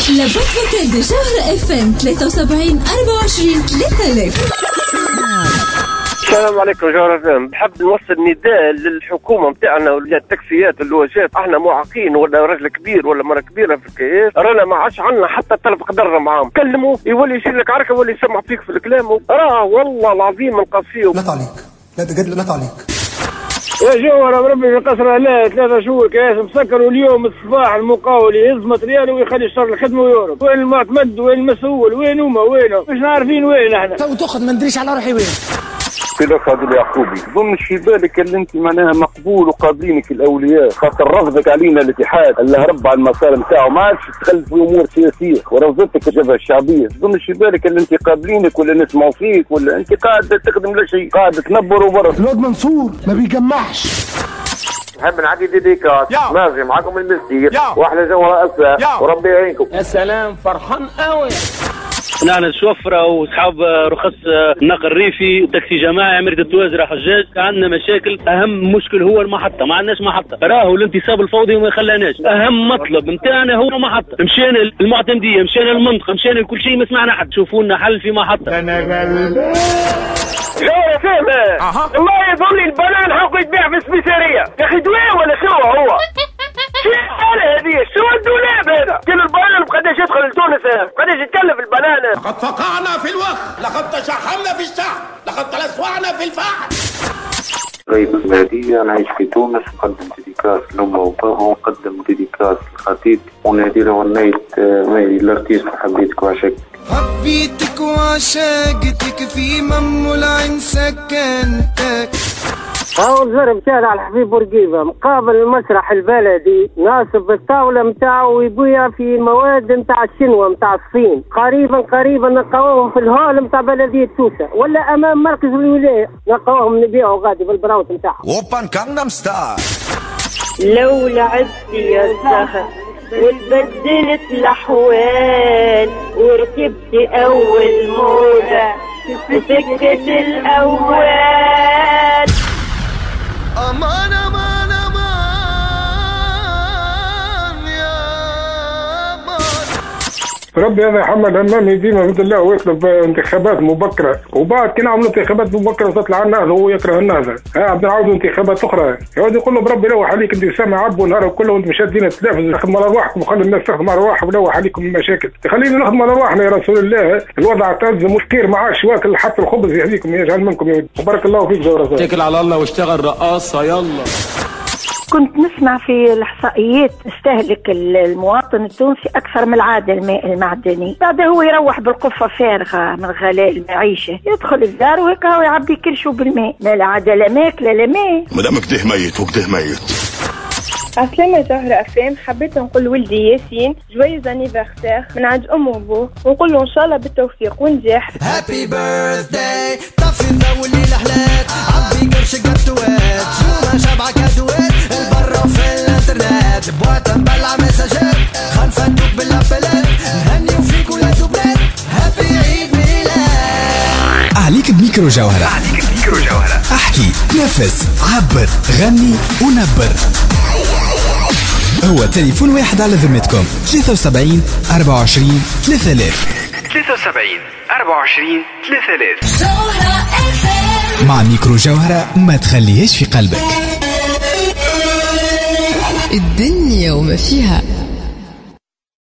لابد فوكال دي جوهرة اف ام 73 24 3000. السلام عليكم جوهرة فهم. بحب نوصل نداء للحكومة متاعنا والتاكسيات اللوجات. احنا معاقين ولا راجل كبير ولا مرة كبيرة في الكياس، رانا ما عادش عندنا حتى طلب قدرنا معاهم. كلموا يولي يشيل لك عركة ولا يسمع فيك في الكلام. راه والله العظيم نقصيه. لا تعليق، لا بجد لا تعليق. يا جوهرة بربي من قصر عليه 3 شهور كياس مسكر، واليوم الصباح المقاول يهز ماتريال ويخلي الشر الخدمة ويهرب. وين المعتمد وين المسؤول وين هما وينه؟ مش عارفين وين احنا. تو تاخذ ما ندريش على روحي وين. كده خالد يعقوبي، ظنش في بالك اللي انت معناها مقبول وقابلينك الاولياء، خاطر رفضك علينا الاتحاد اللي هرب على المسار نتاعو ما عادش تدخل في امور سياسيه ورفضتك الجبهه الشعبيه. ظنش في بالك اللي انت قابلينك ولا نسمعوا فيك ولا انت قاعد تخدم لا شيء، قاعد تنبر وبرد. الواد منصور ما بيجمعش. نحب نعدي ديديكات ماشي معكم المسجد واحلى جوهرة اسا وربي يعينكم. يا سلام فرحان قوي. نحن الشوفرة واصحاب رخص النقل الريفي وتاكسي جماعي مريض التوازرة حجاج عندنا مشاكل. اهم مشكل هو المحطة، ما عندناش محطة. راهو الانتصاب الفوضي وما خلاناش. اهم مطلب نتاعنا هو محطة. مشينا المعتمدية، مشينا المنطقة، مشينا لكل شيء، ما سمعنا حد. شوفوا لنا حل في محطة. انا جوهرة فهمة الله يظل البنان حق يتباع في السبيسارية. يا اخي دواء ولا شو هو؟ شو الحالة هذه؟ شو الدولاب هذا؟ كل البنان قداش يدخل لتونس؟ قداش يتكلف البنان؟ لقد فقعنا في الوخ، لقد تشحمنا في الشحن، لقد تلسوعنا في الفحم. غيب المهدي، أنا عايش في تونس. نقدم ديديكاس لأمه وبابا، ونقدم ديديكاس لخطيبتي، ونادي له ونيت مالي الارتيست حبيتك وعشقتك. حبيتك وعشقتك في مم العين سكنتك. هاو الزرب شارع الحبيب بورقيبة مقابل المسرح البلدي، ناصب الطاولة متاعه ويبويا في مواد متاع الشنوة متاع الصين. قريبا نلقاوهم في الهول متاع بلدية توسة ولا أمام مركز الولاية، نلقاوهم نبيعوا غادي بالبراوت متاعهم. وبان كانغنام ستار. لو لعبت يا زهر وتبدلت الأحوال وركبت أول موجة في سكة الأول. أمان أمان أمان يا أمان. ربي هذا محمد همامي ديما بإذن الله ويطلب انتخابات مبكرة، وبعد كي نعملوا انتخابات مبكرة تطلع الناس وهو يكره الناس. عاد نعاودوا انتخابات أخرى. يقعد يقول له بربي لوح عليك أنت سامع عبوا نهار كله وأنت مش هادين التلفزيون. نخدم على أرواحكم وخلي الناس تخدم على أرواحهم ولوح عليكم المشاكل. خلينا نخدم على أرواحنا يا رسول الله. الوضع تأزم وكثير معاش واكل حتى الخبز يهديكم يجعل منكم يا وبارك الله فيك زورة. اتكل على الله واشتغل رقاصة يلا. كنت نسمع في الإحصائيات استهلك المواطن التونسي أكثر من العادة الماء المعدني. بعد هو يروح بالقفة فارغة من غلاء المعيشة، يدخل الدار وهيك هو يعبي كل شو بالماء. لا العادة لا ماكلة لا ماء. مدام كده ميت وكده ميت. عسلامة جوهرة أفام. حبيت نقول ولدي ياسين جويز انيفرسير من عند أم وبوه، ونقول له إن شاء الله بالتوفيق ونجاح. هابي بيرثداي. طفي الضو اللي لحلات عبي قرش قطوات شوما شبعة كادوات البرا في الانترنت بوات نبلع مساجات خلف ندوب بالابلات نهني وفيك ولاد وبنات. هابي عيد ميلاد. عليك بميكرو جوهرة. احكي نفس عبر غني ونبر. هو تليفون واحد على ذمتكم 73 24 3000. 73 24 3000. مع ميكرو جوهرة ما تخليهاش في قلبك. الدنيا وما فيها